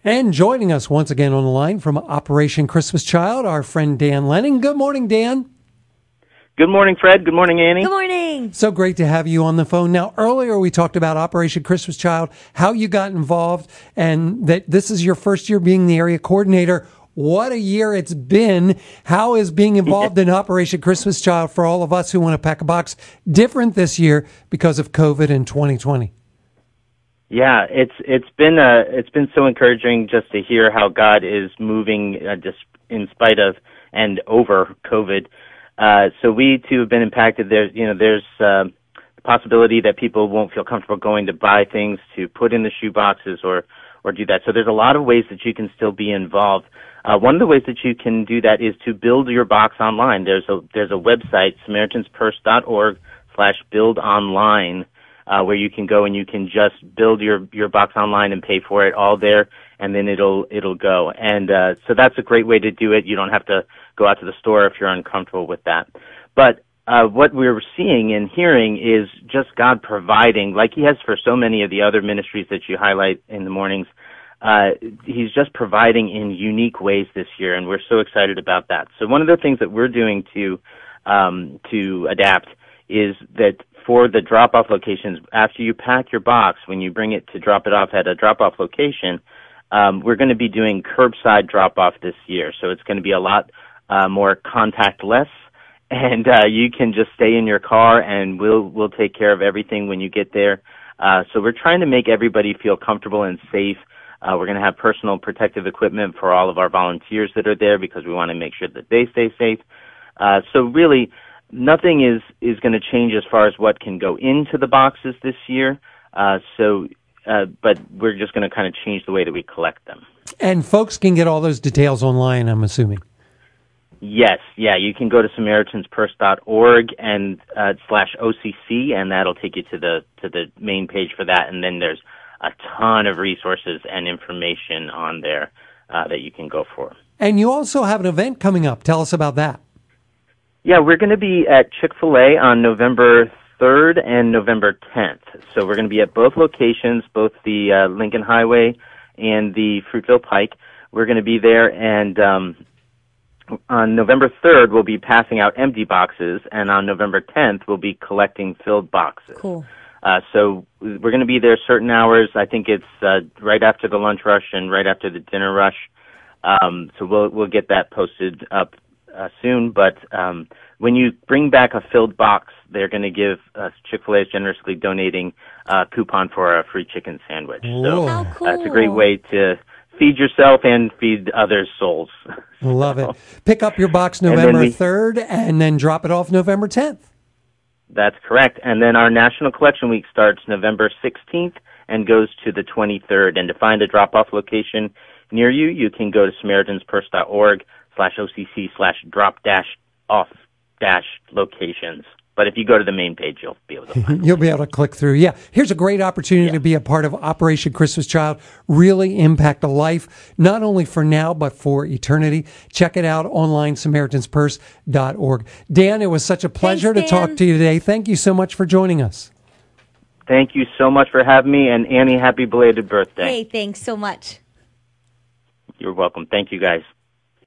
And joining us once again on the line from Operation Christmas Child, our friend Dan Lennon. Good morning, Dan. Good morning, Fred. Good morning, Annie. Good morning. So great to have you on the phone. Now, earlier we talked about Operation Christmas Child, how you got involved, and that this is your first year being the area coordinator. What a year it's been. How is being involved in Operation Christmas Child for all of us who want to pack a box different this year because of COVID in 2020? Yeah, it's been so encouraging just to hear how God is moving just in spite of and over COVID. So we too have been impacted. There's the possibility that people won't feel comfortable going to buy things to put in the shoe boxes or do that. So there's a lot of ways that you can still be involved. One of the ways that you can do that is to build your box online. There's a website, SamaritansPurse.org/build online, where you can go and you can just build your box online and pay for it all there, and then it'll go. And so that's a great way to do it. You don't have to go out to the store if you're uncomfortable with that. But what we're seeing and hearing is just God providing, like He has for so many of the other ministries that you highlight in the mornings. He's just providing in unique ways this year, and we're so excited about that. So one of the things that we're doing to adapt is that for the drop-off locations, after you pack your box, when you bring it to drop it off at a drop-off location, we're going to be doing curbside drop-off this year. So it's going to be a lot more contactless, and you can just stay in your car, and we'll take care of everything when you get there. So we're trying to make everybody feel comfortable and safe. We're going to have personal protective equipment for all of our volunteers that are there because we want to make sure that they stay safe. So really, nothing is going to change as far as what can go into the boxes this year. But we're just going to kind of change the way that we collect them. And folks can get all those details online, I'm assuming. Yes, yeah, you can go to SamaritansPurse.org and /OCC, and that'll take you to the main page for that. And then there's a ton of resources and information on there that you can go for. And you also have an event coming up. Tell us about that. Yeah, we're going to be at Chick-fil-A on November 3rd and November 10th. So we're going to be at both locations, both the Lincoln Highway and the Fruitville Pike. We're going to be there, and on November 3rd, we'll be passing out empty boxes, and on November 10th, we'll be collecting filled boxes. Cool. So we're going to be there certain hours. I think it's right after the lunch rush and right after the dinner rush. So we'll get that posted up soon. But when you bring back a filled box, they're going to give Chick-fil-A is generously donating a coupon for a free chicken sandwich. So how cool. That's a great way to feed yourself and feed others' souls. Love it. Pick up your box November 3rd and then drop it off November 10th. That's correct. And then our National Collection Week starts November 16th and goes to the 23rd. And to find a drop-off location near you, you can go to SamaritansPurse.org/OCC/drop-off-locations. But if you go to the main page, you'll be able to find it. You'll be able to click through. Yeah. Here's a great opportunity to be a part of Operation Christmas Child. Really impact a life, not only for now, but for eternity. Check it out online, SamaritansPurse.org. Dan, it was such a pleasure to talk to you today. Thank you so much for joining us. Thank you so much for having me. And Annie, happy belated birthday. Hey, thanks so much. You're welcome. Thank you, guys.